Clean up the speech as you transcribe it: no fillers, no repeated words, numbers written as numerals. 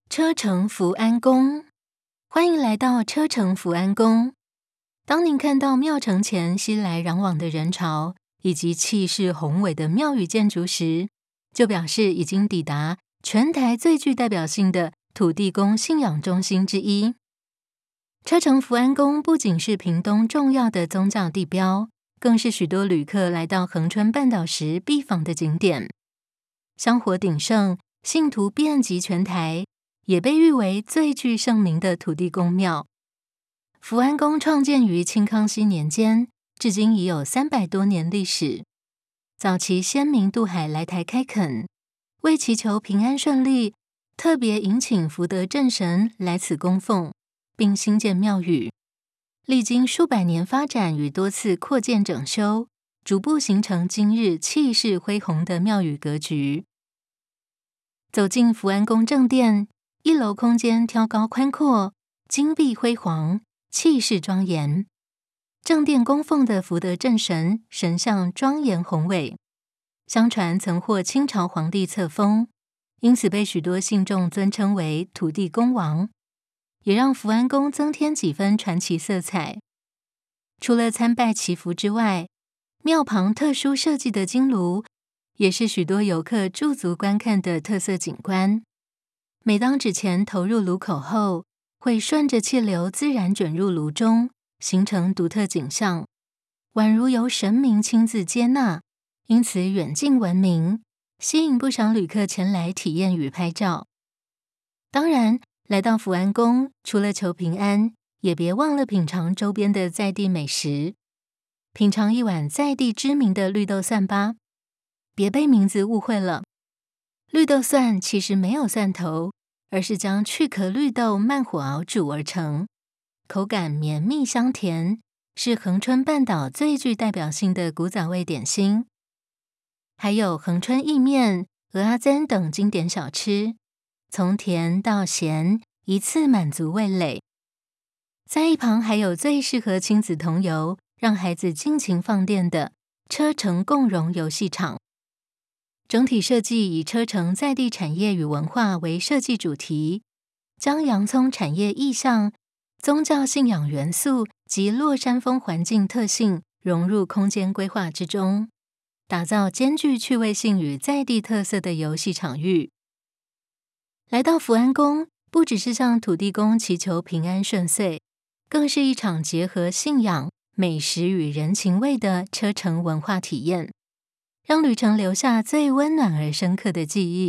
车城福安宫，欢迎来到车城福安宫。当您看到庙城前熙来攘往的人潮，以及气势宏伟的庙宇建筑时，就表示已经抵达全台最具代表性的土地公信仰中心之一。车城福安宫不仅是屏东重要的宗教地标，更是许多旅客来到恒春半岛时必访的景点。香火鼎盛，信徒遍及全台，也被誉为最具盛名的土地公庙。福安宫创建于清康熙年间，至今已有300多年历史。早期先民渡海来台开垦，为祈求平安顺利，特别迎请福德正神来此供奉，并兴建庙宇。历经数百年发展与多次扩建整修，逐步形成今日气势恢宏的庙宇格局。走进福安宫正殿，1楼空间挑高宽阔，金碧辉煌，气势庄严。正殿供奉的福德正神神像庄严宏伟，相传曾获清朝皇帝册封，因此被许多信众尊称为土地公王，也让福安宫增添几分传奇色彩。除了参拜祈福之外，庙旁特殊设计的金炉也是许多游客驻足观看的特色景观。每当纸钱投入炉口后，会顺着气流自然卷入炉中，形成独特景象，宛如由神明亲自接纳，因此远近闻名，吸引不少旅客前来体验与拍照。当然，来到福安宫，除了求平安，也别忘了品尝周边的在地美食。品尝一碗在地知名的绿豆蒜吧，别被名字误会了。绿豆蒜其实没有蒜头，而是将去壳绿豆慢火熬煮而成，口感绵密香甜，是恒春半岛最具代表性的古早味点心。还有恒春意面、蚵仔煎等经典小吃，从甜到咸，一次满足味蕾。在一旁还有最适合亲子同游，让孩子尽情放电的车城共融游戏场。整体设计以车城在地产业与文化为设计主题，将洋葱产业意象、宗教信仰元素及落山风环境特性融入空间规划之中，打造兼具趣味性与在地特色的游戏场域。来到福安宫，不只是向土地公祈求平安顺遂，更是一场结合信仰、美食与人情味的车城文化体验，让旅程留下最温暖而深刻的记忆。